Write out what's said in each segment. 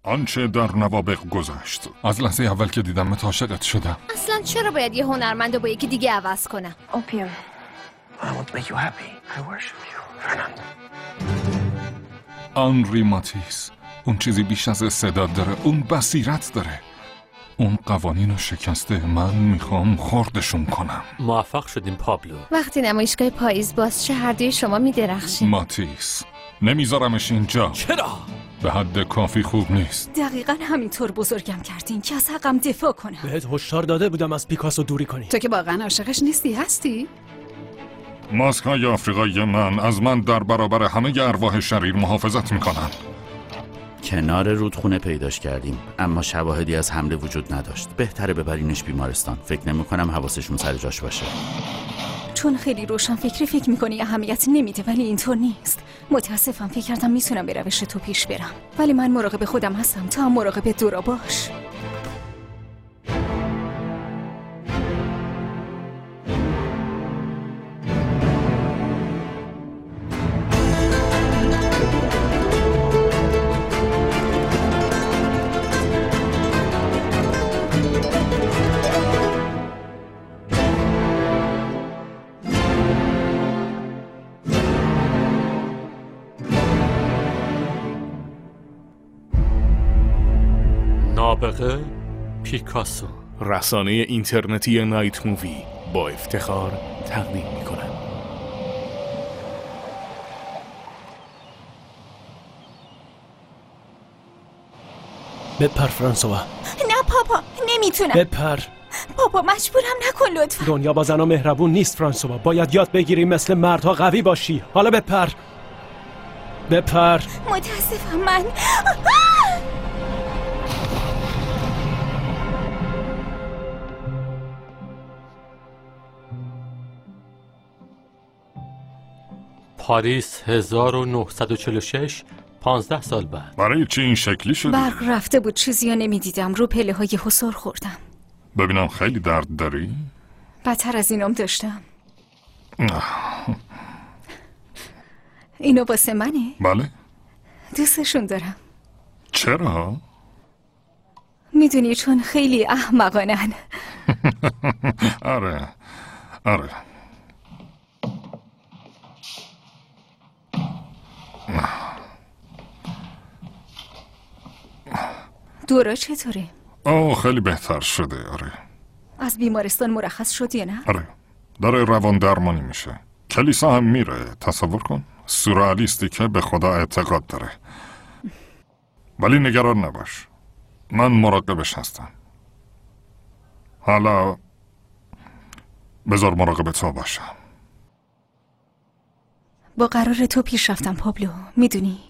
آنچه در نوابق گذشت. از لحظه اول که دیدمت عاشقت شدم. اصلا چرا باید یه هنرمند رو با یکی دیگه عوض کنم؟ Opium. I want to make you happy. I worship you, Fernando. آنری ماتیس، اون چیزی بیش از استعداد داره، اون بصیرت داره. اون قوانین رو شکسته، من میخوام خردشون کنم. موفق شدیم پابلو. وقتی نمایشگاه پاییز باز چه هر دوی شما میدرخشین. ماتیس، نمیذارمش اینجا. چرا؟ به حد کافی خوب نیست. دقیقاً همینطور بزرگم کردین که از حقم دفاع کنم. بهت هشدار داده بودم از پیکاسو دوری کنی. تو که واقعا عاشقش نیستی هستی؟ ماسک‌های آفریقایی از من در برابر همه ارواح شریر محافظت میکنن. کنار رودخونه پیداش کردیم، اما شواهدی از حمله وجود نداشت. بهتره ببرینش بیمارستان. فکر نمی‌کنم حواسشون سر جاش باشه. چون خیلی روشن فکر میکنی اهمیت نمیده، ولی اینطور نیست. متاسفم، فکر کردم میتونم به روش تو پیش برم، ولی من مراقب خودم هستم. تو هم مراقب دورا باش. نابغه پیکاسو، رسانه اینترنتی نایت مووی با افتخار تقدیم می‌کند. بپر فرانسوا. نه پاپا، نمیتونم. بپر. پاپا مجبورم نکن لطفا. دنیا با زن و مهربون نیست فرانسوا. باید یاد بگیری مثل مردها قوی باشی. حالا بپر. بپر. متاسفم من. پاریس 1946، 15 سال بعد. برای چی این شکلی شدی؟ برق رفته بود، چیزی رو نمیدیدم. رو پله های حصار خوردم. ببینم خیلی درد داری؟ بدتر از اینام داشتم. اینو واسه منه؟ بله. دوستشون دارم. چرا؟ میدونی چون خیلی احمقانن. آره. دورا چطوره؟ خیلی بهتر شده. آره. از بیمارستان مرخص شد یا نه؟ آره. داره روان درمانی میشه. کلیسا هم میره. تصور کن. سورئالیستی که به خدا اعتقاد داره. ولی نگران نباش، من مراقبش هستم. حالا بذار مراقب تو باشم. با قرار تو پیش رفتم پابلو. میدونی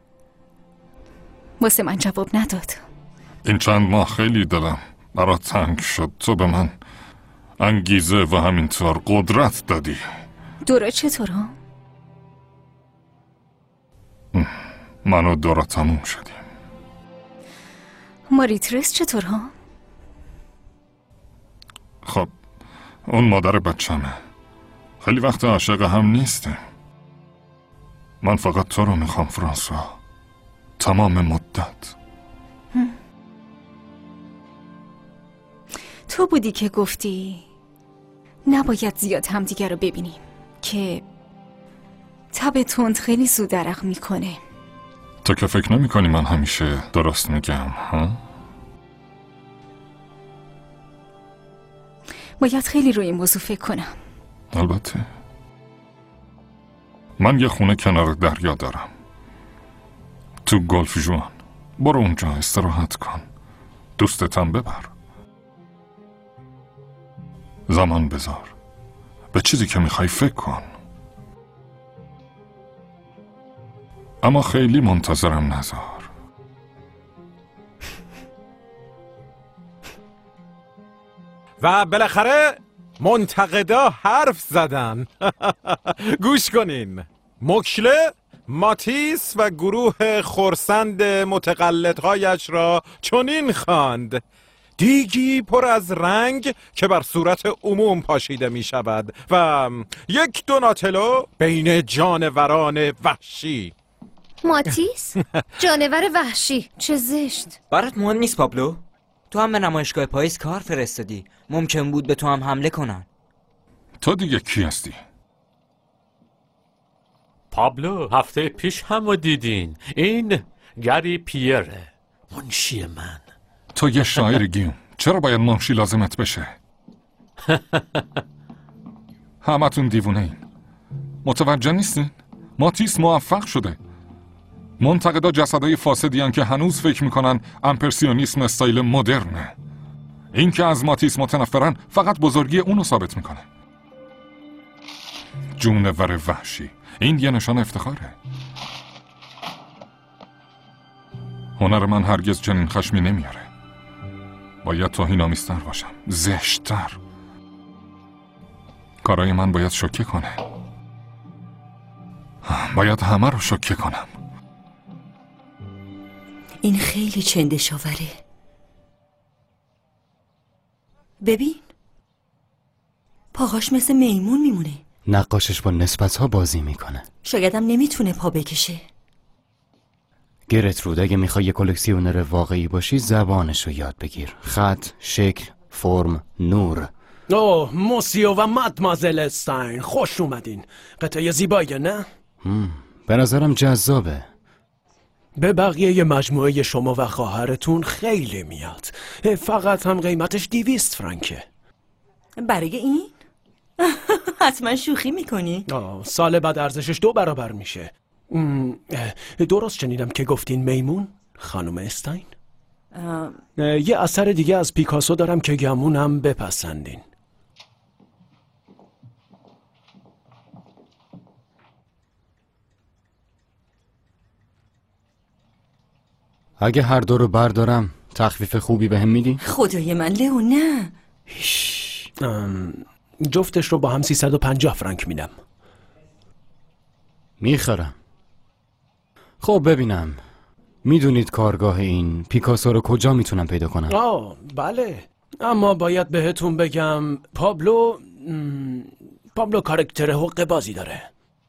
واسه من جواب نداد. این چند ماه خیلی دلم برات تنگ شد. تو به من انگیزه و همینطور قدرت دادی. دورا چطور ها؟ من و دورا تموم شدیم. ماریترس چطور ها؟ خب اون مادر بچمه. خیلی وقت عاشق هم نیستیم. من فقط تو رو میخوام فرانسوا، تمام مدت. تو بودی که گفتی نباید زیاد همدیگر رو ببینیم، که تب تند خیلی زود عرق میکنه. تو که فکر نمی کنی من همیشه درست میگم ها؟ باید خیلی روی این موضوع فکر کنم. البته من یه خونه کنار دریا دارم تو گلف جوان. برو اونجا استراحت کن، دوستتم ببر، زمان بذار، به چیزی که میخوای فکر کن. اما خیلی منتظرم نذار. و بالاخره منتقدا حرف زدن. گوش کنین. مکله، ماتیس و گروه خرسند متقلدهایش را چنین خواند: دیگی پر از رنگ که بر صورت عموم پاشیده می شود و یک دوناتلو بین جانوران وحشی. ماتیس؟ جانور وحشی، چه زشت. برات مهم نیست پابلو؟ تو هم به نمایشگاه پاییز کار فرستادی. ممکن بود به تو هم حمله کنن. تو دیگه کی هستی؟ پابلو هفته پیش هم دیدین. این گری پیره، منشی من. تو یه شاعر گیوم، چرا باید منشی لازمت بشه؟ همتون دیوونه این. متوجه نیستین؟ ماتیس موفق شده. منتقدا جسدای فاسدیان که هنوز فکر میکنن امپرسیونیسم استایل مدرنه. این که از ماتیس متنفرن فقط بزرگی اونو ثابت میکنه. جونور وحشی، این یه نشان افتخاره. هنر من هرگز چنین خشمی نمیاره. باید توهین‌آمیزتر باشم، زشت‌تر. کارای من باید شوکه کنه. باید همه رو شوکه کنم. این خیلی چندشاوره. ببین، پاهاش مثل میمون میمونه. نقاشش با نسبت‌ها بازی میکنه. شایدم نمیتونه پا بکشه. گرترود، اگه میخوای یه کلکسیونر واقعی باشی زبانش رو یاد بگیر. خط، شکل، فرم، نور. اوه، موسیو و مادمازل استاین، خوش اومدین. قطعه زیباییه نه؟ به نظرم جذابه. به بقیه مجموعه شما و خواهرتون خیلی میاد. فقط هم قیمتش 200 فرانکه. برای این؟ حتما شوخی میکنی؟ سال بعد ارزشش 2 برابر میشه. درست شنیدم که گفتین میمون خانم استاین؟ یه اثر دیگه از پیکاسو دارم که گمونم بپسندین. اگه هر دو رو بردارم تخفیف خوبی بهم میدی؟ خدای من لئو نه. جفتش رو با هم 350 فرانک میدم. میخرم. خب ببینم، میدونید کارگاه این پیکاسو رو کجا میتونم پیدا کنم؟ بله، اما باید بهتون بگم پابلو کاراکتر حقه بازی داره.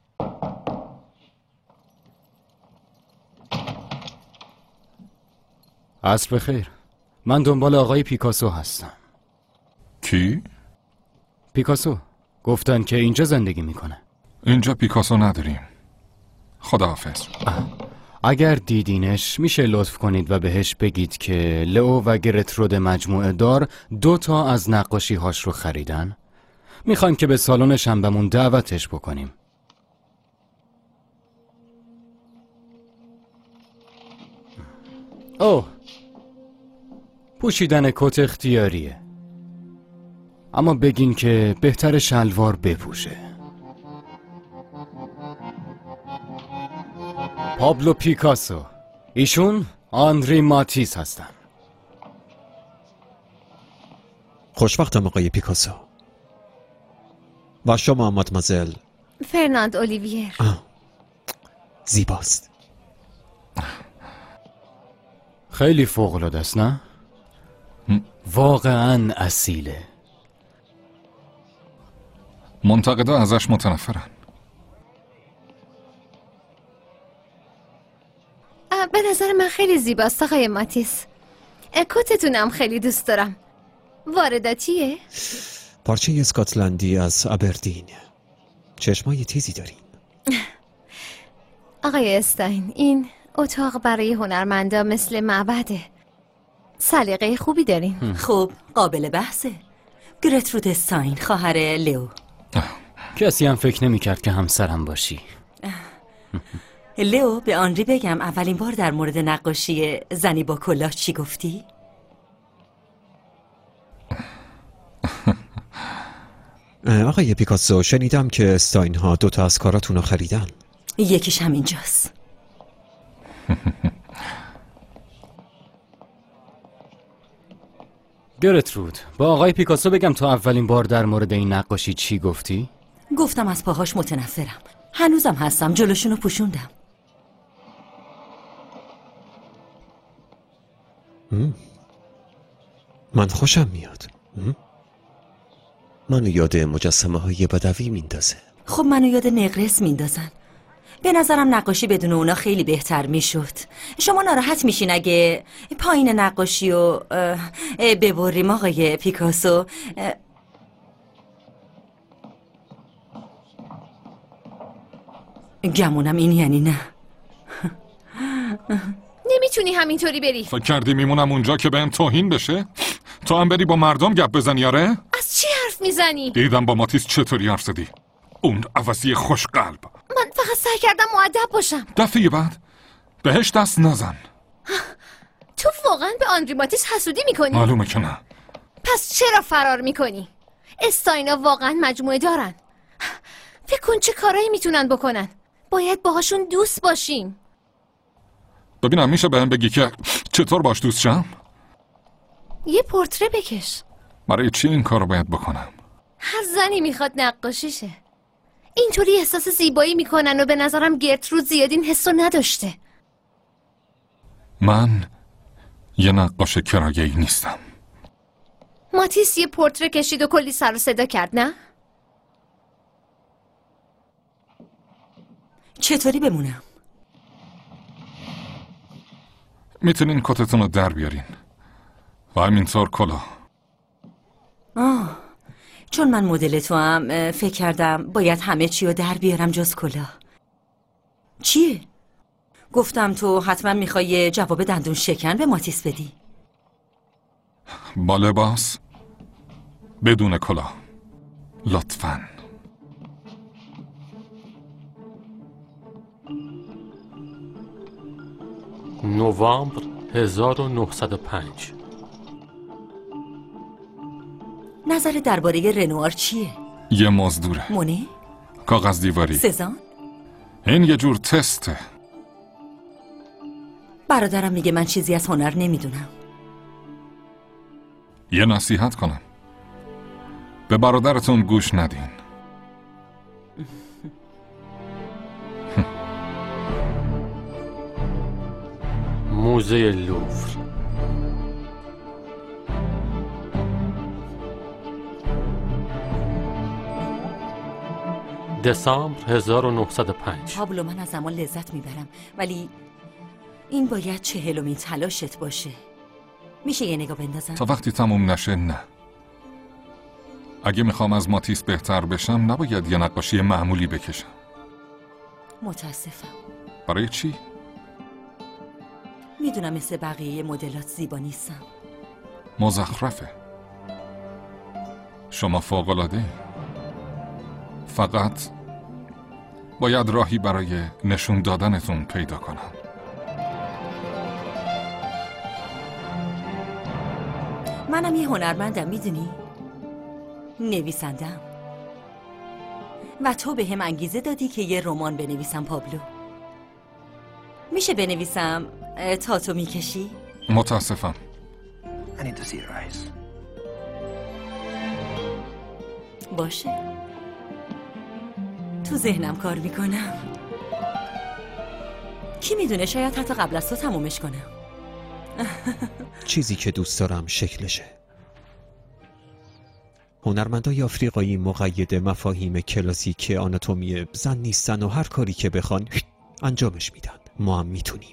عصر بخیر. من دنبال آقای پیکاسو هستم. کی؟ پیکاسو. گفتن که اینجا زندگی میکنه. اینجا پیکاسو نداریم. خداحافظ. اگر دیدینش میشه لطف کنید و بهش بگید که لئو و گرترود مجموعه دار 2 تا از نقاشی هاش رو خریدن. میخوایم که به سالن شنبهمون دعوتش بکنیم. پوشیدن کت اختیاریه، اما بگین که بهتر شلوار بپوشه. پابلو پیکاسو. ایشون آندری ماتیس هستن. خوشوقتم آقای پیکاسو. و شما مادمازل؟ فرناند اولیویر. زیباست. خیلی فوق‌العاده است نه؟ واقعاً اصیله. منتقدا ازش متنفرن. به نظر من خیلی زیباست آقای ماتیس. کتتونم خیلی دوست دارم. وارداتیه؟ پارچه اسکاتلندی از ابردین. چشمای تیزی دارین. آقای استاین، این اتاق برای هنرمندا مثل معبده. سلیقه خوبی دارین. خب قابل بحثه. گرترود استاین، خواهر لئو. کسی هم فکر نمی‌کرد که همسرم باشی. لئو، به آنری بگم اولین بار در مورد نقاشی زنی با کلاه چی گفتی؟ آقای پیکاسو، شنیدم که استاین ها 2 تا از کاراتون رو خریدن. یکیش همینجاست. گرترود، با آقای پیکاسو بگم تا اولین بار در مورد این نقاشی چی گفتی؟ گفتم از پاهاش متنفرم. هنوزم هستم، جلوشونو پوشوندم. من خوشم میاد. منو یاد مجسمه های بدوی میندازه. خب منو یاد نقرس میندازن. به نظرم نقاشی بدون اونا خیلی بهتر میشد. شما ناراحت میشین اگه پایین نقاشی رو ببریم آقای پیکاسو؟ گمونم این یعنی نه. نمیتونی همینطوری بری. فکر کردی میمونم اونجا که بهم توهین بشه؟ تو هم بری با مردم گپ بزنی؟ آره؟ از چی حرف میزنی؟ دیدم با ماتیس چطوری حرف زدی. اون عوضی خوش قلب. من فقط سعی کردم مؤدب باشم. دفعه بعد بهش دست نزن. تو واقعا به آندری ماتیس حسودی میکنی؟ معلومه که نه. پس چرا فرار میکنی؟ استاینا واقعا مجموعه دارن. فکر کن چه کارایی میتونن بکنن. باید باهاشون دوست باشیم. ببینم میشه بهم بگی که چطور باش دوست شم؟ یه پورتره بکش. برای چی این کارو باید بکنم؟ هر زنی میخواد نقاشیشه. اینطوری احساس زیبایی میکنن و به نظرم گرترود زیاد این حسو نداشته. من یه نقاش کرایه‌ای نیستم. ماتیس یه پورتره کشید و کلی سر و صدا کرد، نه؟ چطوری بمونم؟ میتونین کتتون رو در بیارین و همینطور کلاه. چون من مدل تو هم فکر کردم باید همه چی رو در بیارم جز کلاه. چیه؟ گفتم تو حتما میخوای جواب دندون شکن به ماتیس بدی. با لباس بدون کلاه لطفاً. نوامبر 1905. نظر درباره رنوار چیه؟ یه مزدوره. مونه؟ کاغذ دیواری. سزان؟ این یه جور تسته. برادرم میگه من چیزی از هنر نمیدونم. یه نصیحت کنم، به برادرتون گوش ندین. موزه لوور. دسامبر 1905. پابلو، من از زمان لذت میبرم ولی این باید 40مین تلاشت باشه. میشه یه نگاه بندازم؟ تا وقتی تموم نشه نه. اگه میخوام از ماتیس بهتر بشم نباید یه نقاشی معمولی بکشم. متاسفم. برای چی؟ میدونم مثل بقیه مدلات زیبا نیستم. مزخرفه. شما فوق‌العاده. فقط باید راهی برای نشون دادنتون پیدا کنم. منم یه هنرمندم، میدونی؟ نویسندم. و تو به هم انگیزه دادی که یه رمان بنویسم پابلو. میشه بنویسم تا تو میکشی؟ متاسفم. I need to see your eyes. باشه. تو ذهنم کار میکنم. کی میدونه شاید حتی قبل از تو تمومش کنم. چیزی که دوست دارم شکلشه. هنرمندای آفریقایی مقید مفاهیم کلاسیک آناتومی زن نیستن و هر کاری که بخوان انجامش میدن. ما هم میتونیم.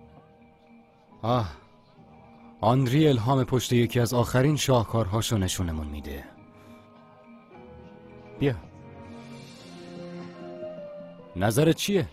آندری الهام پشت یکی از آخرین شاهکارهاشو نشونمون میده. بیا. نظرت چیه؟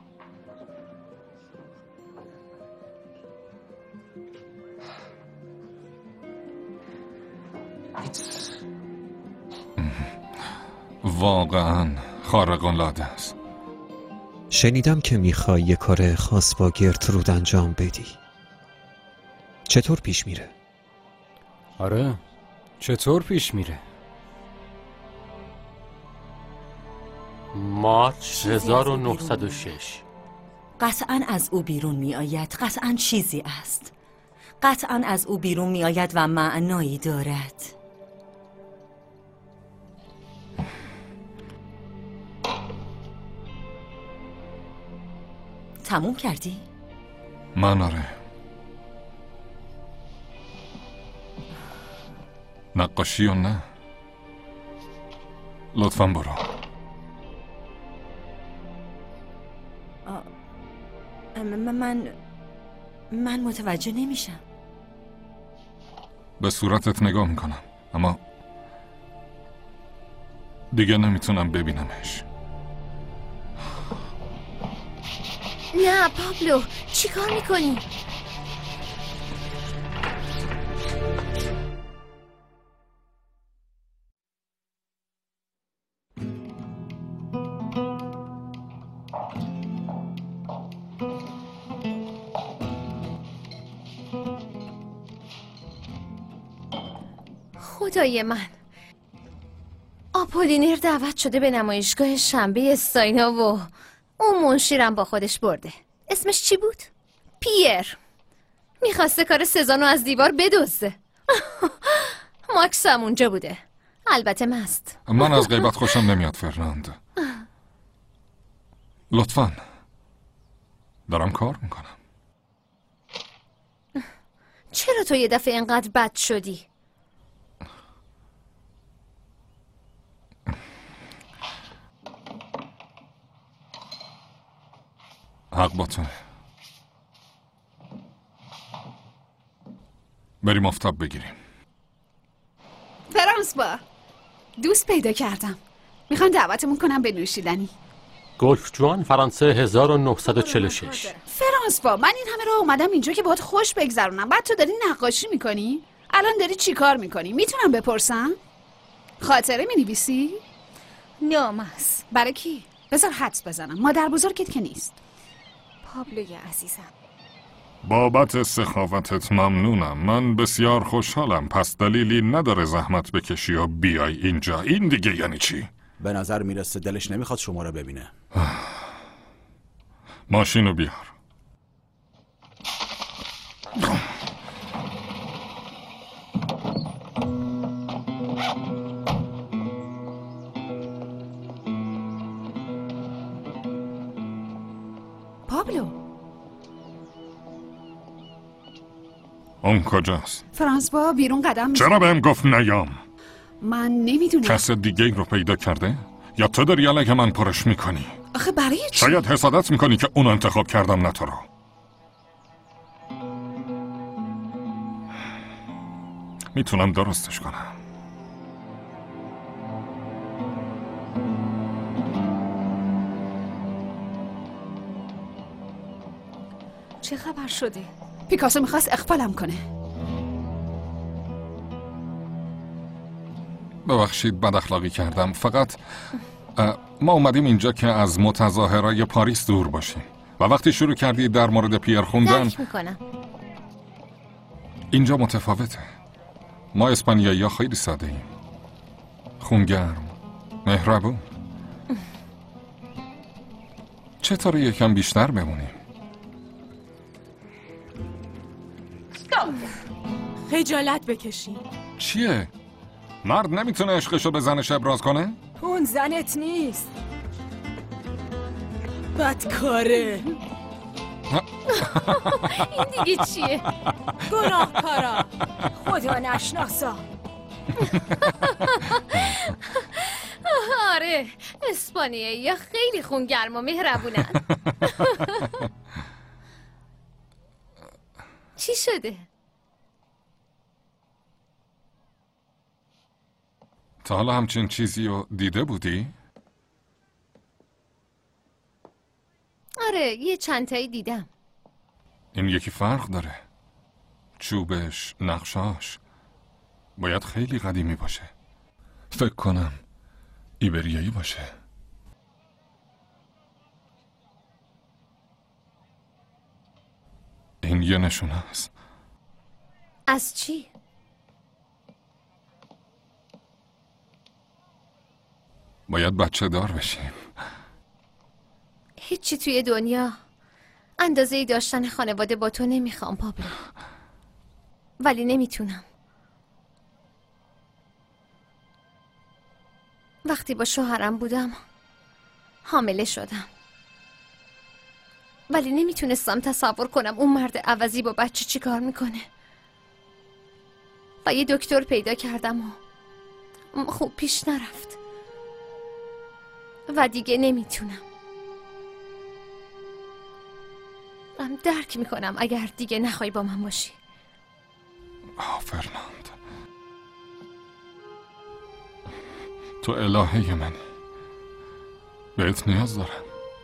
واقعا خارق‌العاده است. شنیدم که میخوای یه کار خاص با گرترود انجام بدی. چطور پیش میره؟ آره، چطور پیش میره؟ مارچ 1906. قطعاً از او بیرون می آید. قطعاً چیزی است. قطعاً از او بیرون می آید و معنایی دارد. تموم کردی؟ من آره. نقاشی و نه. لطفاً برو. من متوجه نمیشم. به صورتت نگاه میکنم اما دیگه نمیتونم ببینمش. نه پابلو، چی کار میکنی؟ خدای من، آپولینر دعوت شده به نمایشگاه شنبه استاینا و اون منشیرم با خودش برده. اسمش چی بود؟ پیر. میخواسته کار سزانو از دیوار بدزده. ماکس هم اونجا بوده، البته مست. من از غیبت خوشم نمیاد فرناند. لطفاً دارم کار میکنم. چرا تو یه دفعه اینقدر بد شدی؟ حق با تو. بریم آفتاب بگیریم. فرانسوا، دوست پیدا کردم. میخوام دعوتمون کنم به نوشیدنی. گلف جوان فرانسه 1946. فرانسوا، من این همه راه اومدم اینجا که باهات خوش بگذرونم، بعد تو داری نقاشی میکنی؟ الان داری چی کار میکنی؟ میتونم بپرسم؟ خاطره مینویسی؟ نامس. برای کی؟ بذار حدس بزنم. مادر بزرگت که نیست. پابلوی عزیزم، بابت سخاوتت ممنونم. من بسیار خوشحالم. پس دلیلی نداره زحمت بکشی و بیای اینجا. این دیگه یعنی چی؟ به نظر میرسه دلش نمیخواد شما رو ببینه. ماشینو بیار. پابلو، اون کجاست؟ فرانسوا بیرون قدم چرا بهم گفت نیام؟ من نمیدونم. کس دیگه ای رو پیدا کرده؟ یا تو داری علیه من پرش میکنی؟ آخه برای چی؟ شاید حسادت میکنی که اونو انتخاب کردم نه تو رو. میتونم درستش کنم. چه خبر شده؟ پیکاسو میخواست اخفالم کنه. ببخشید بد اخلاقی کردم. فقط ما اومدیم اینجا که از متظاهرای پاریس دور باشیم و وقتی شروع کردی در مورد پیر خوندن درک میکنم. اینجا متفاوته. ما اسپانیایی‌ها خیلی ساده ایم، خونگرم، مهربون. چطور یکم بیشتر بمونیم؟ خجالت بکشی. چیه؟ مرد نمیتونه عشقشو به زنش ابراز کنه؟ اون زنت نیست، بدکاره. این دیگه چیه؟ گناهکارا، خدا نشناسا. آره، اسپانیایی‌ها خیلی خونگرم و مهربونن. چی شده؟ تا حالا همچین چیزی رو دیده بودی؟ آره، یه چند تایی دیدم. این یکی فرق داره. چوبش، نقشاش باید خیلی قدیمی باشه. فکر کنم ایبریایی باشه. این یه نشونه است. از چی؟ باید بچه دار بشیم. هیچی توی دنیا اندازه داشتن خانواده با تو نمیخوام پابلو، ولی نمیتونم. وقتی با شوهرم بودم حامله شدم، ولی نمیتونستم تصور کنم اون مرد عوضی با بچه چی کار میکنه. و یه دکتر پیدا کردم و خوب پیش نرفت و دیگه نمیتونم. میفهمم، درک میکنم اگر دیگه نخوای با من باشی. فرناند، تو الهه منی، بهت نیاز دارم.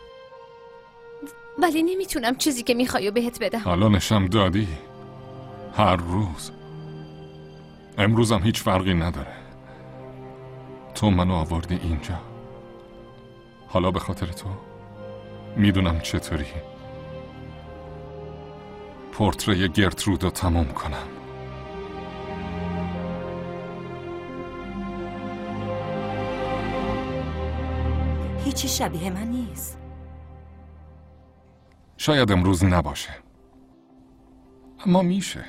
ولی نمیتونم چیزی که میخوای و بهت بدم. الانشم دادی، هر روز. امروزم هیچ فرقی نداره. تو منو آوردی اینجا، حالا به خاطر تو میدونم چطوری پورتری گرترود رو تموم کنم. هیچی شبیه من نیست. شاید امروز نباشه، اما میشه.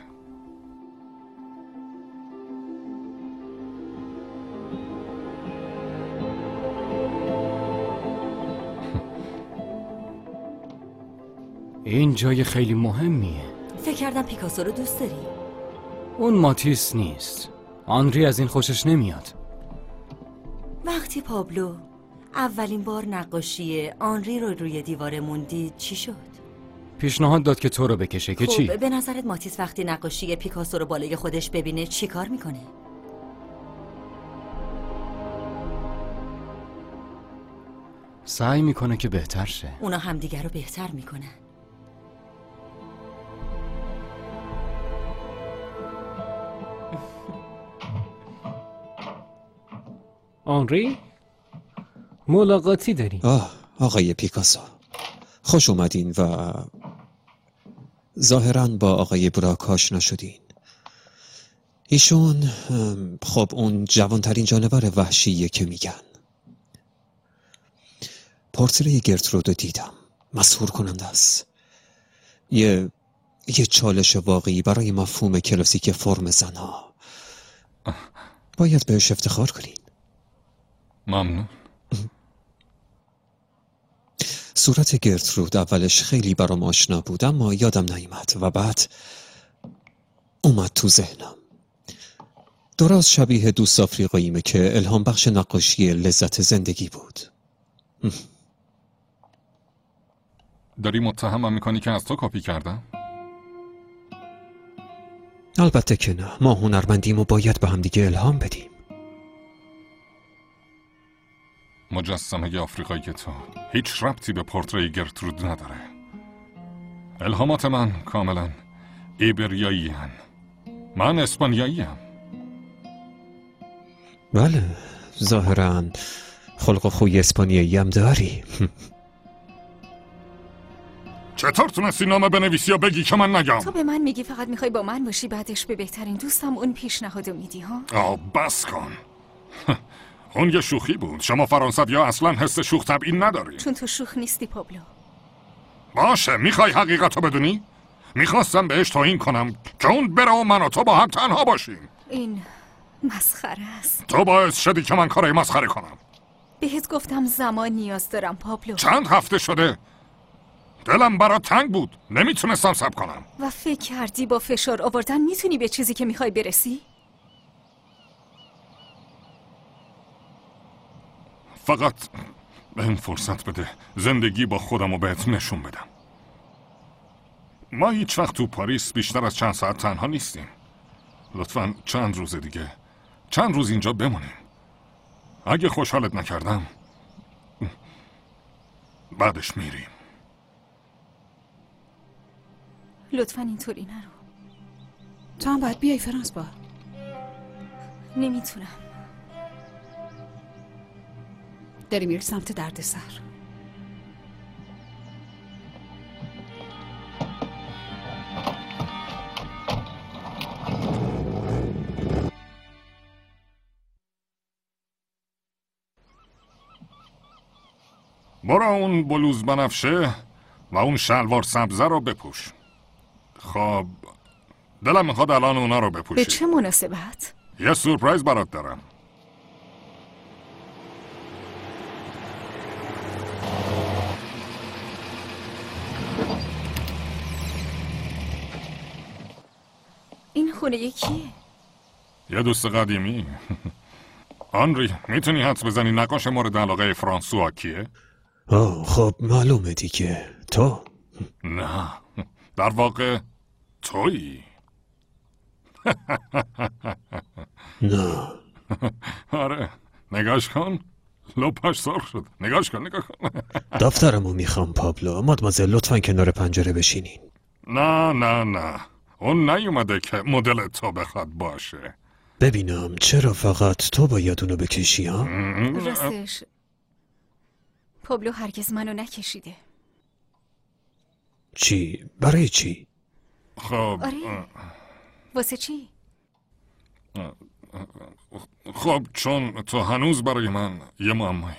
این جای خیلی مهمیه. فکر کردم پیکاسو رو دوست داری. اون ماتیس نیست. آنری از این خوشش نمیاد. وقتی پابلو اولین بار نقاشی آنری رو روی دیوارمون دید چی شد؟ پیشنهاد داد که تو رو بکشه که چی؟ به نظرت ماتیس وقتی نقاشی پیکاسو رو بالای خودش ببینه چی کار میکنه؟ سعی میکنه که بهتر شه. اونا همدیگر رو بهتر میکنن. آنری؟ ملاقاتی داریم. آقای پیکاسو، خوش اومدین و ظاهراً با آقای براک آشنا شدین. ایشون خب اون جوانترین جانور وحشیه که میگن. پورتری گرترود رو دیدم، مسحور کننده است. یه چالش واقعی برای مفهوم کلاسیک فرم زنها. باید بهش افتخار کنین. ممنون. صورت گرترود اولش خیلی برام آشنا بود، اما یادم نیامد و بعد اومد تو ذهنم. درست شبیه دوست آفریقاییمه که الهام بخش نقاشی لذت زندگی بود. داری متهمم میکنی که از تو کپی کردم؟ البته که نه، ما هنرمندیم و باید به هم دیگه الهام بدیم. مجسمه آفریقایی تو هیچ ربطی به پورتری گرترود نداره. الهامات من کاملا ایبریایی هن. من اسپانیایی هم. بله، ظاهراً خلق و خوی اسپانیایی هم داری. چطور تونستی نامه بنویسی یا بگی که من نگم؟ تو به من میگی فقط میخوای با من باشی، بعدش به بهترین دوستم اون پیشنهادو میدی ها؟ بس کن. اون یه شوخی بود. شما فرانسوی‌ها اصلا حس شوخ طبعی نداری. چون تو شوخ نیستی پابلو. باشه، میخوای حقیقتو بدونی؟ میخواستم بهش توهین کنم که اون بره و من و تو با هم تنها باشیم. این مسخره است. تو باعث شدی که من کارای مسخره کنم. بهت گفتم زمان نیاز دارم پابلو. چند هفته شده؟ دلم برا تنگ بود، نمیتونستم صبر کنم. و فکر کردی با فشار آوردن میتونی به چیزی که میخوای برسی؟ فقط به این فرصت بده زندگی با خودم رو بهت نشون بدم. ما هیچ وقت تو پاریس بیشتر از چند ساعت تنها نیستیم. لطفاً چند روز دیگه، چند روز اینجا بمونیم. اگه خوشحالت نکردم بعدش میریم. لطفاً اینطوری نرو. تو هم باید بیای فرانس با. نمیتونم. داری میری سمت دردسر. برو اون بلوز بنفشه و اون شلوار سبزه رو بپوش. خب دلم میخواد الان اونا رو بپوشی. به چه مناسبت؟ یه سورپرایز برات دارم. این خونه کیه؟ یه دوست قدیمی. آنری، میتونی حدس بزنی نقاش مورد علاقه فرانسوا کیه؟ خب معلومه دیگه. تو نه، در واقع تویی. نه. آره، نگاش کن. لپاش سرخ شد. نگاش کن. دفترمو میخوام پابلو. مادمازل لطفاً کنار پنجره بشینین. نه اون نیومده که مدل تو بخواد باشه. ببینم چرا فقط تو باید اونو بکشی ها؟ راستش پابلو هرگز منو نکشیده. چی؟ برای چی؟ خب آره واسه چی؟ خب چون تو هنوز برای من یه معمایی.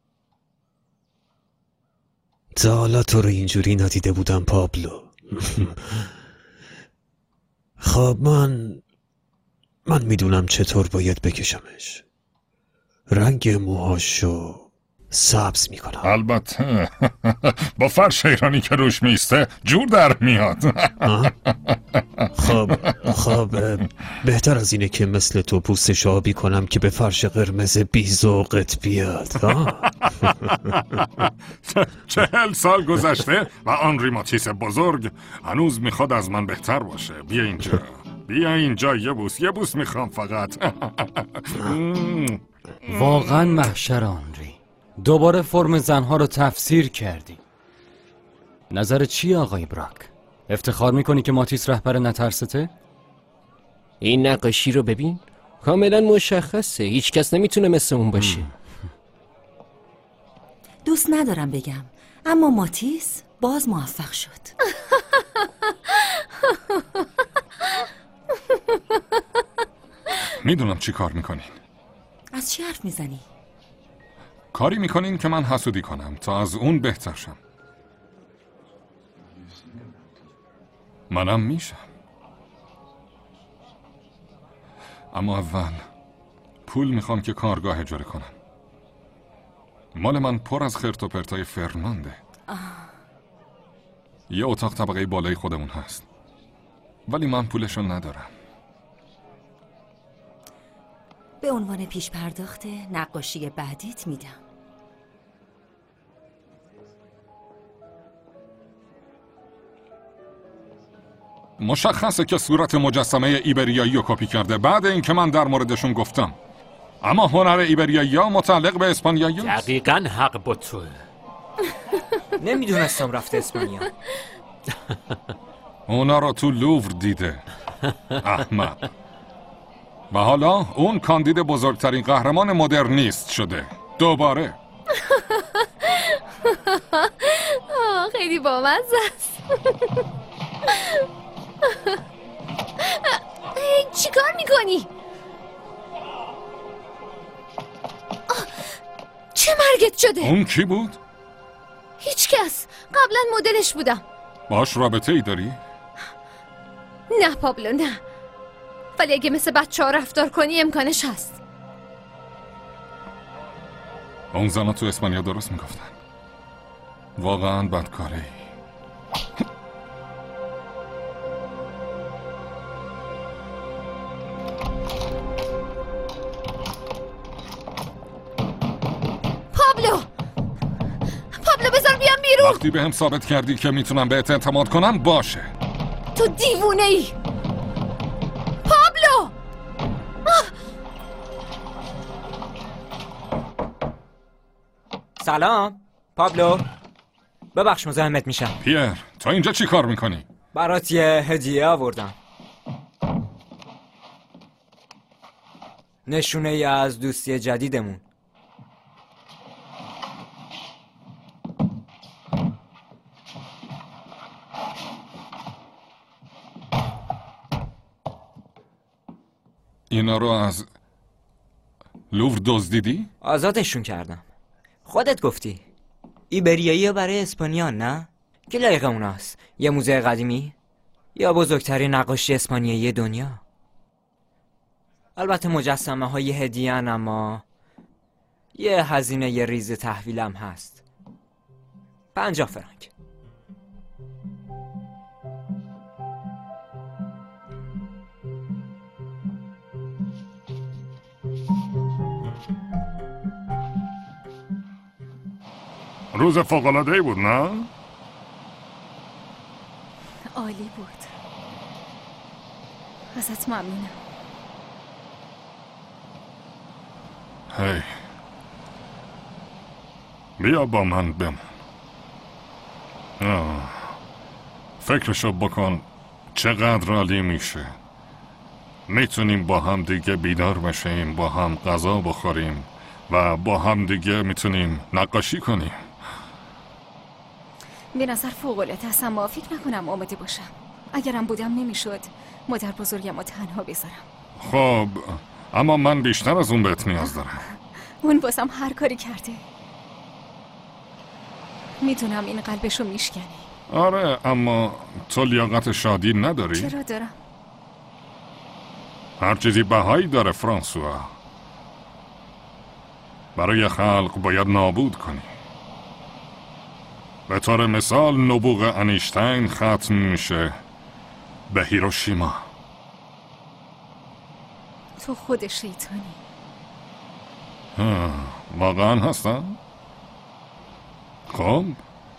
تا حالا تو رو اینجوری ندیده بودم پابلو. خب من میدونم چطور باید بکشمش. رنگ موهاشو سبز میکنم. البته با فرش ایرانی که روش میسته جور در میاد. خب بهتر از اینه که مثل تو پوستش آبی کنم که به فرش قرمز بی‌ذوقت بیاد. 40 سال گذشته و آن ریماتیس بزرگ هنوز میخواد از من بهتر باشه. بیا اینجا یه بوس میخوام فقط. واقعا محشر آنری. دوباره فرم زنها رو تفسیر کردی. نظر چیه آقای براک؟ افتخار میکنی که ماتیس رهبر نترسته؟ این نقاشی رو ببین، کاملا مشخصه. هیچ کس نمیتونه مثل اون باشه. دوست ندارم بگم اما ماتیس باز موفق شد. میدونم چی کار میکنین. از چی حرف میزنی؟ کاری میکنین که من حسودی کنم تا از اون بهتر شم. منم میشم. اما اول پول میخوام که کارگاه اجاره کنم. مال من پر از خرت و پرتای فرنانده. یه اتاق طبقه بالای خودمون هست، ولی من پولشو ندارم. به عنوان پیش پرداخت نقاشی بعدیت میدم. مشخصه که صورت مجسمه ایبریایی رو کپی کرده بعد اینکه من در موردشون گفتم. اما هنر ایبریایی ها متعلق به اسپانیایی است. دقیقاً حق با توه. نمیدونستم رفته اسپانیا. اونا رو تو لوور دیده. احمق. و حالا اون کاندید بزرگترین قهرمان مدرنیست شده دوباره. خیلی بامزه است. چی کار میکنی؟ چه مرگت شده؟ اون کی بود؟ هیچ کس. قبلا مدلش بودم. باش رابطه ای داری؟ نه پابلو نه، ولی اگه مثل بچه ها رفتار کنی امکانش هست. اون زنها تو اسپانیا درست میگفتن. واقعا بدکاره. پابلو بذار بیام بیرون. وقتی به هم ثابت کردی که میتونم بهت اعتماد کنم باشه. تو دیوونه ای پابلو. سلام پابلو، ببخش مزاحمت میشم. پیر تو اینجا چی کار میکنی؟ برات یه هدیه آوردم، نشونه ای از دوستی جدیدمون. اینا رو از لوور دزدیدی؟ آزادشون کردم. خودت گفتی ایبریایی برای اسپانیا، نه؟ که لایق اوناست. یه موزه قدیمی یا بزرگترین نقاشی اسپانیایی دنیا. البته مجسمه های هدیه‌ان، اما یه هزینه یه ریز تحویلم هست. 50 فرانک. روز فوق‌العاده‌ای بود نه؟ عالی بود. ازت ممنونم. هی بیا با من بمون. فکرشو بکن چقدر عالی میشه. میتونیم با هم دیگه بیدار بشیم، با هم غذا بخوریم و با هم دیگه میتونیم نقاشی کنیم. به نظر فوق‌العاده است، اما فکر نکنم آماده باشم. اگرم بودم نمیشد مادر بزرگم رو تنها بذارم. خب اما من بیشتر از اون بهت نیاز دارم. اون واسم هر کاری کرده. میدونم این قلبشو میشکنی. آره اما تو لیاقت شادی نداری؟ چرا دارم؟ هر چیزی بهایی داره فرانسوا. برای خلق باید نابود کنی. به طور مثال نبوغ انیشتین ختم میشه به هیروشیما. تو خود شیطانی. واقعا هستم؟ خب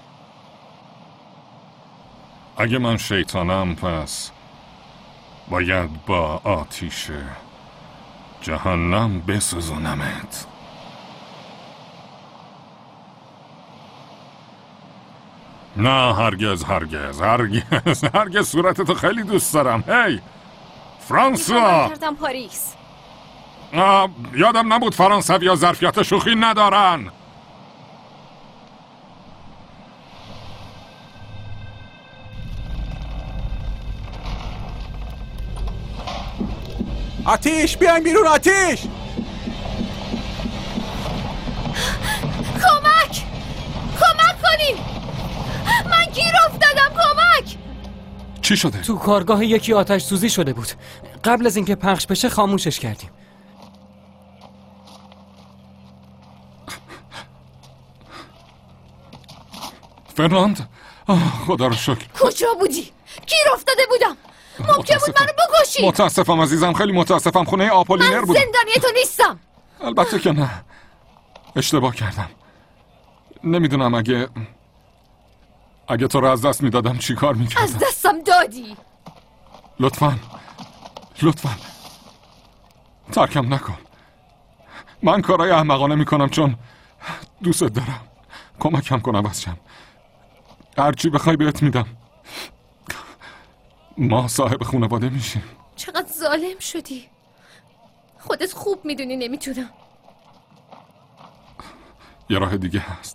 اگه من شیطانم پس باید با آتیش جهنم بسوزونمت. نه هرگز هرگز هرگز هرگز. صورتتو خیلی دوست دارم. هی فرانسوا، کردم پاریس. یادم نبود فرانسوی ها ظرفیت شوخی ندارن. آتیش بیاین بیرون، آتیش! کمک کنین، من گیر افتادم، کمک! چی شده؟ تو کارگاه یکی آتش سوزی شده بود. قبل از اینکه پخش بشه خاموشش کردیم. فرناند، خدا رو شکر. کجا بودی؟ گیر افتاده بودم. ممکن بود منو بکشی. متاسفم عزیزم، خیلی متاسفم. خونه آپولینر بود. من زندانی تو نیستم. البته که نه، اشتباه کردم. نمیدونم اگه تو رو از دست میدادم چی کار میکردم. از دستم دادی. لطفاً ترکم نکن. من کارهای احمقانه میکنم چون دوست دارم. کمکم کن عوض شم. هرچی بخوای بهت میدم. ما صاحب خانواده میشیم. چقدر ظالم شدی. خودت خوب میدونی نمیتونم. یه راه دیگه هست.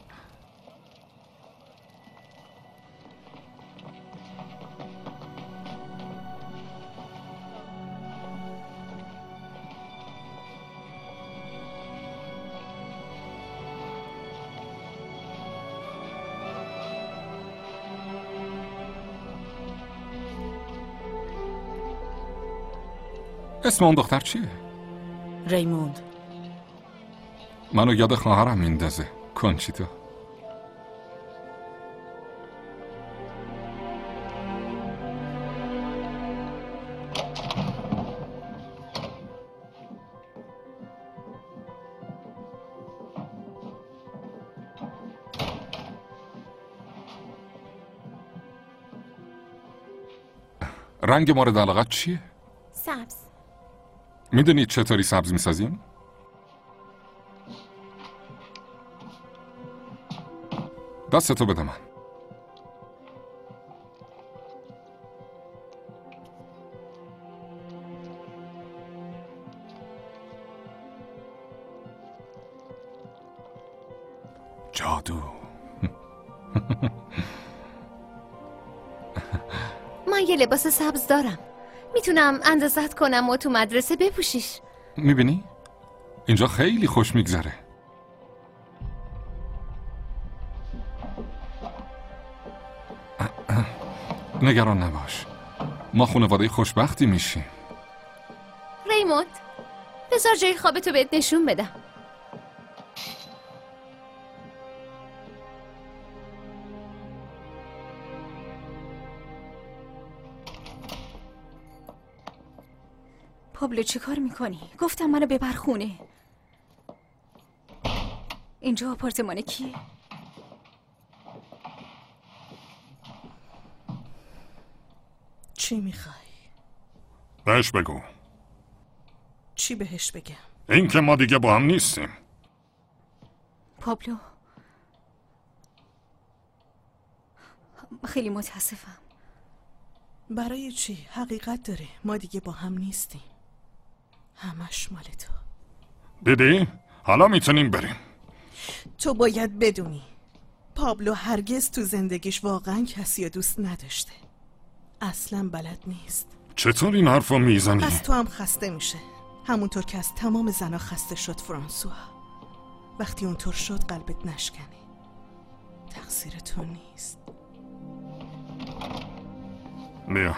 اسم اون دختر چیه؟ ریموند. منو یاد خواهرم میندازه، کنچیتا. رنگ مورد علاقت چیه؟ سبز. میدونید چطوری سبز میسازیم؟ دستتو بده من. جادو. من یه لباس سبز دارم. میتونم اندازت کنم و تو مدرسه بپوشیش. میبینی؟ اینجا خیلی خوش میگذره. نگران نباش، ما خانواده خوشبختی میشیم. ریموند، بذار جای خوابتو بهت نشون بدم. پابلو چی کار میکنی؟ گفتم منو ببر خونه. اینجا آپارتمان کیه؟ چی میخوای؟ بهش بگو چی بهش بگم؟ این که ما دیگه با هم نیستیم. پابلو، خیلی متاسفم. برای چی؟ حقیقت داره، ما دیگه با هم نیستیم. همش مال تو. دیدی؟ حالا میتونیم بریم. تو باید بدونی پابلو هرگز تو زندگیش واقعا کسی رو دوست نداشته. اصلا بلد نیست. چطور این حرف رو میزنی؟ از تو هم خسته میشه، همونطور که از تمام زنها خسته شد فرانسوا. وقتی اونطور شد قلبت نشکنه. تقصیر تو نیست. بیا.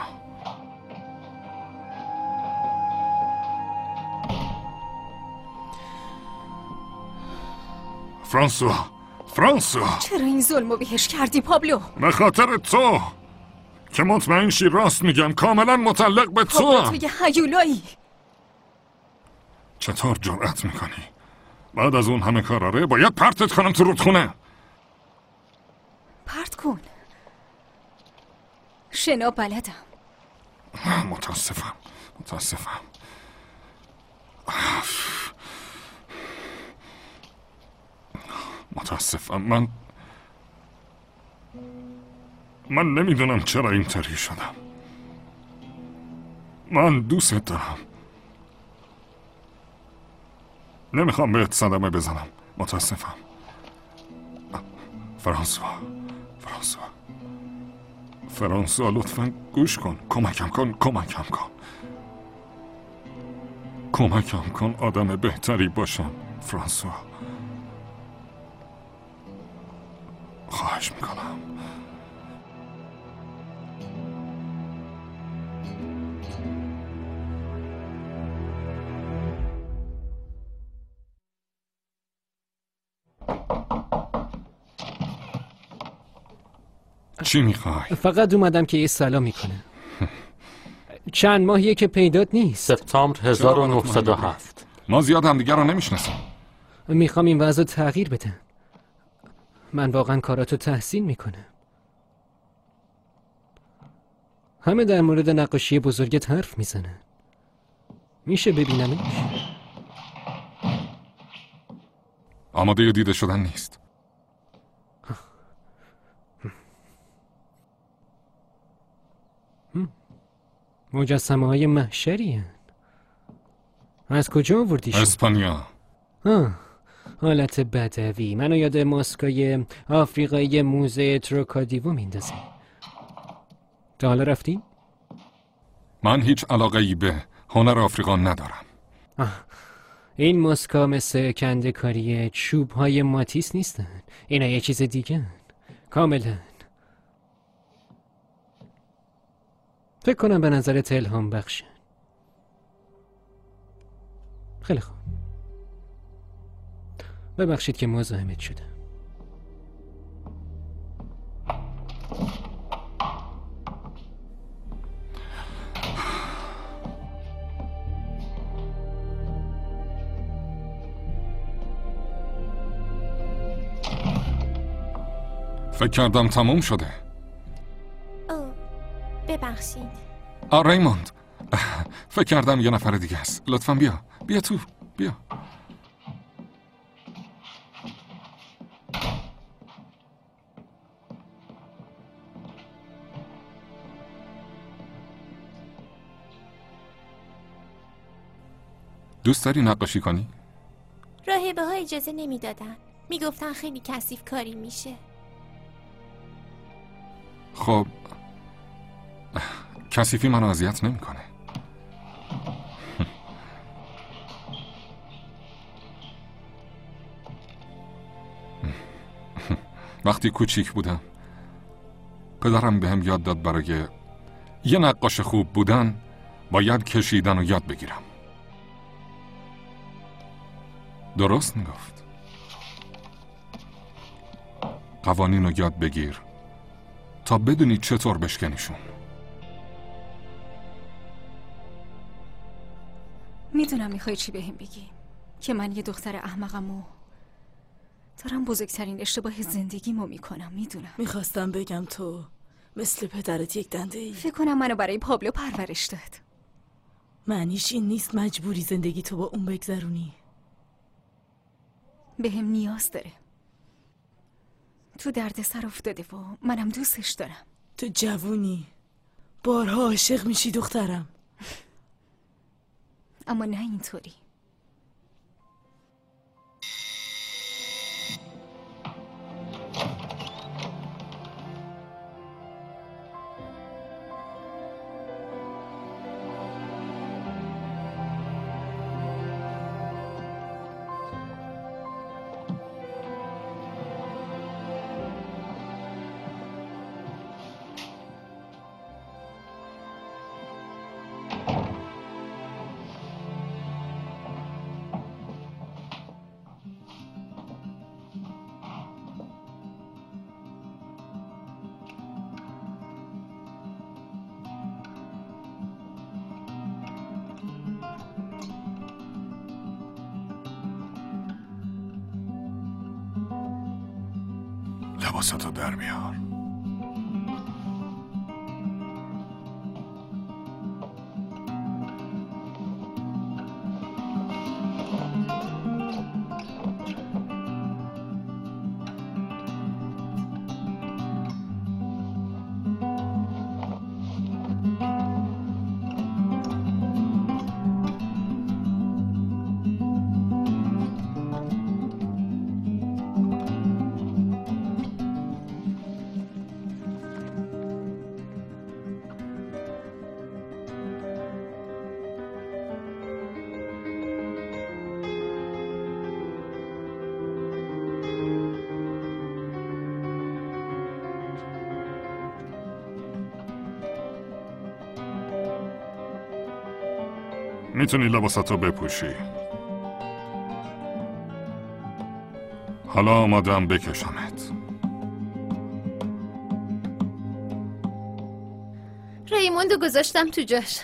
فرانسوا چرا این ظلمو بهش کردی پابلو؟ به خاطر تو که مطمئن شی راست میگم، کاملا متعلق به تو. پابلو، تو یه هیولایی. چطور جرأت میکنی؟ بعد از اون همه کاراره باید پرتت کنم تو رودخونه. پرت کن. شنا بلدم. متاسفم. من نمیدونم چرا اینطوری شدم. من دوست دارم. نمیخوام بهت صدمه بزنم. متاسفم. فرانسوا لطفاً گوش کن. کمکم کن آدم بهتری باشم. فرانسوا، خواهش میکنم. چی میخوای؟ فقط اومدم که یه سلام کنه. چند ماهیه که پیدات نیست. سپتامبر 1907. ما زیاد هم دیگر رو نمیشناسیم. میخوام این وضع تغییر بدم. من واقعا کاراتو تحسین میکنم. همه در مورد نقاشی بزرگت حرف میزنن. میشه ببینمش؟ آماده دیده شدن نیست. مجسمه های محشری هن. از کجا آوردیشون؟ اسپانیا. حالت بدوی منو یاد ماسکای آفریقایی موزه تروکادیوو میندازه. تا حالا رفتی؟ من هیچ علاقه‌ای به هنر آفریقا ندارم. این ماسکا مثل کنده کاری چوب های ماتیس نیستن. اینا یه چیز دیگه هن. کاملا. فکر کنم به نظرت الهام بخشن. خیلی خوب. ببخشید که مزاحمت شدم. فکر کردم تموم شده. ببخشید. ریموند، فکر کردم یه نفر دیگه است. لطفاً بیا تو. بیا. دوست داری نقاشی کنی؟ راهبه ها اجازه نمیدادن. میگفتن خیلی کثیف کاری میشه. خب کثیفی منو اذیت نمیکنه. وقتی کوچیک بودم پدرم بهم یاد داد برای یه نقاش خوب بودن باید کشیدن رو یاد بگیرم. درست میگفت. قوانین رو یاد بگیر تا بدونی چطور بشکنیشون. میدونم میخوای چی بهم بگی، که من یه دختر احمقم و دارم بزرگترین اشتباه زندگیمو میکنم. میدونم. میخواستم بگم تو مثل پدرت یک دنده ای. فکر کنم منو برای پابلو پرورش داد. معنیش این نیست مجبوری زندگی تو با اون بگذرونی. به هم نیاز داره. تو درد سر افتاده و منم دوستش دارم. تو جوونی، بارها عاشق میشی دخترم. اما نه اینطوری. لباساتو در میار. میتونی لباساتو بپوشی. حالا آمادم بکشمت. ریموندو گذاشتم تو جاش.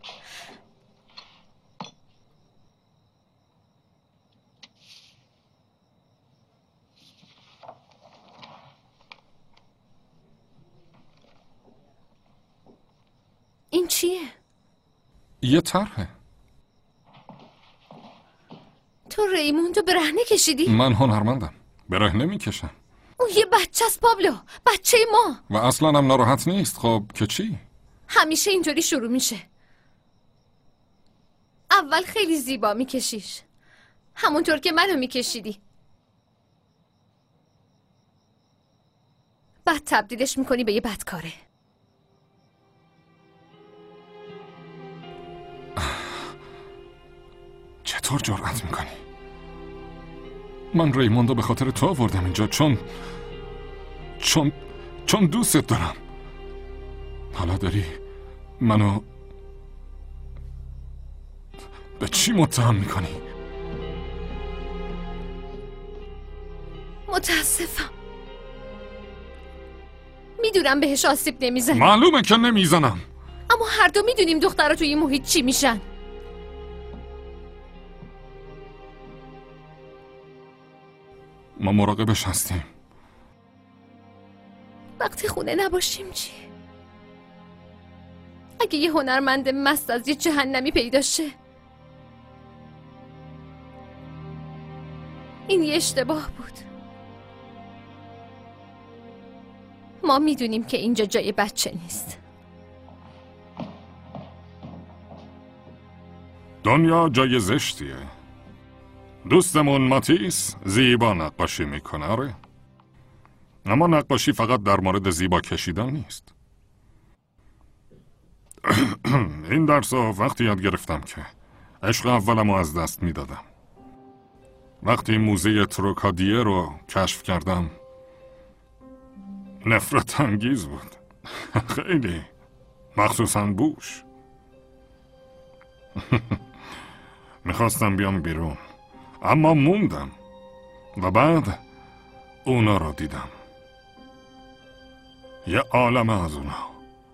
این چیه؟ یه طرحه. تو ریموندو برهنه کشیدی؟ من هنرمندم، برهنه میکشم. اون یه بچه است پابلو، بچه ما. و اصلا هم ناراحت نیست. خب که چی؟ همیشه اینطوری شروع میشه. اول خیلی زیبا میکشیش، همونطور که منو میکشیدی. بعد تبدیلش میکنی به یه بدکاره. چطور جرأت میکنی؟ من ریموندو به خاطر تو آوردم اینجا چون دوستت دارم. حالا داری منو به چی متهم میکنی؟ متاسفم. میدونم بهش آسیب نمیزنی. معلومه که نمیزنم. اما هر دو میدونیم دخترها توی این محیط چی میشن. ما مراقبش هستیم. وقتی خونه نباشیم چی؟ اگه یه هنرمند مست از یه جهنمی پیدا شه، این یه اشتباه بود. ما میدونیم که اینجا جای بچه نیست. دنیا جای زشتیه. دوستمون ماتیس زیبا نقاشی میکنه. آره، اما نقاشی فقط در مورد زیبا کشیدن نیست. این درس وقتی یاد گرفتم که عشق اولمو از دست میدادم. وقتی موزه تروکادیه رو کشف کردم نفرت انگیز بود. خیلی، مخصوصاً بوش. میخواستم بیام بیرون اما موندم و بعد اونا رو دیدم. یه عالمه از اونا.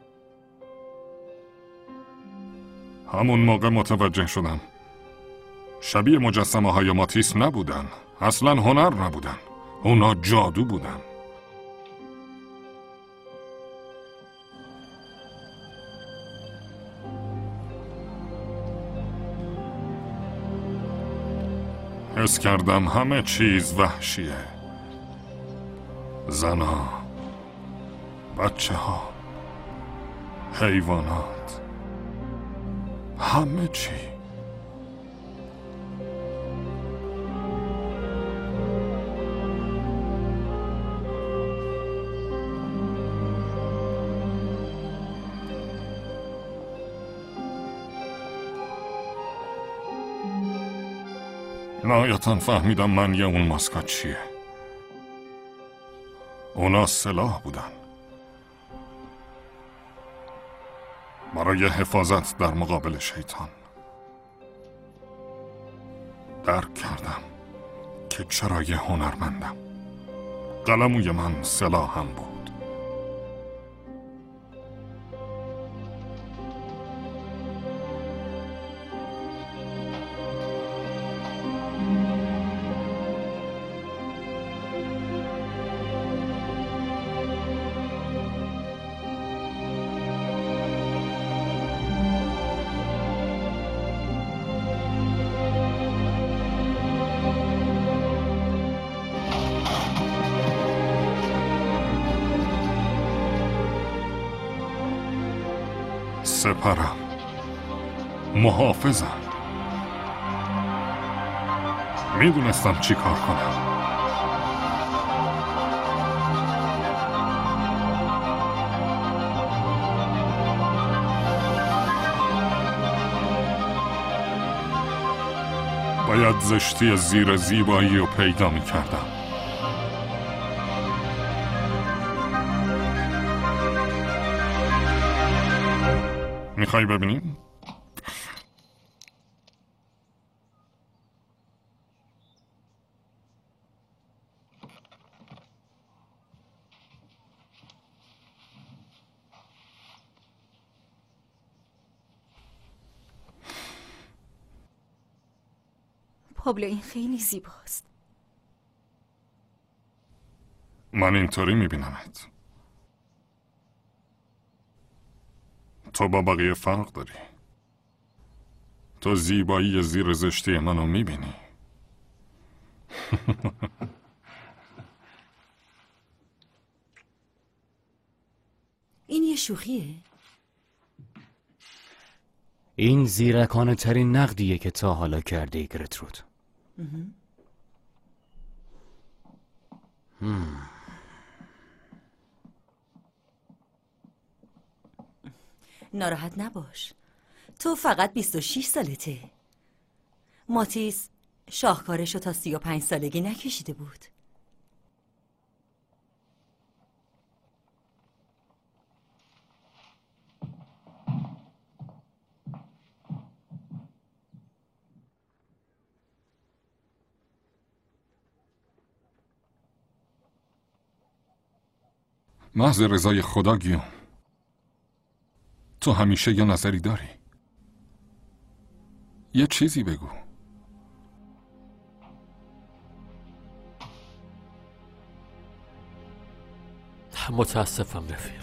همون موقع متوجه شدم شبیه مجسمه های ماتیس نبودن. اصلا هنر نبودن. اونا جادو بودن. حس کردم همه چیز وحشیه. زنها، بچه ها، حیوانات، همه چی. نهایتاً فهمیدم معنی اون ماسکات چیه. اونا سلاح بودن برای حفاظت در مقابل شیطان. درک کردم که چرا یه هنرمندم. قلموی من سلاحم بود. سپرم، محافظم. میدونستم چی کار کنم. باید زشتی زیر زیبایی رو پیدا میکردم. میخوای ببینیم؟ پابلو این خیلی زیباست. من اینطوری میبینمت. تو با بقیه فرق داری. تو زیبایی زیر زشتی منو میبینی. این یه شوخیه؟ این زیرکانه ترین نقدیه که تا حالا کرده گرترود. ناراحت نباش، تو فقط 26 سالته. ماتیس شاهکارشو تا 35 سالگی نکشیده بود. محض رضای خدا گیوم، تو همیشه یه نظری داری. یه چیزی بگو. متاسفم رفیق.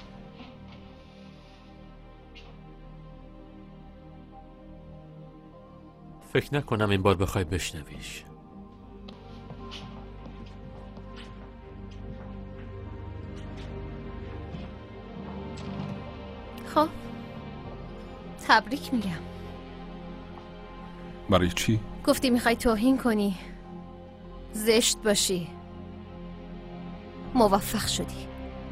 فکر نکنم این بار بخوای بشنویش. خب تبریک میگم. برای چی؟ گفتی میخوای توهین کنی، زشت باشی. موفق شدی.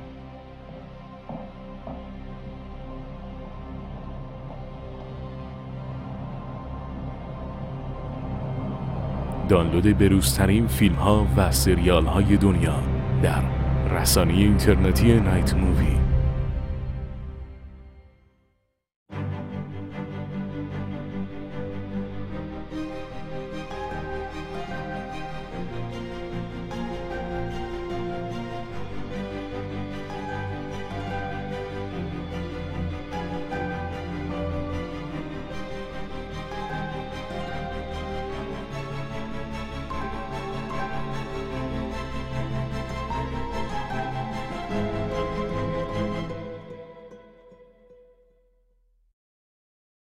دانلود بروزترین فیلم ها و سریال های دنیا در رسانه اینترنتی نایت مووی.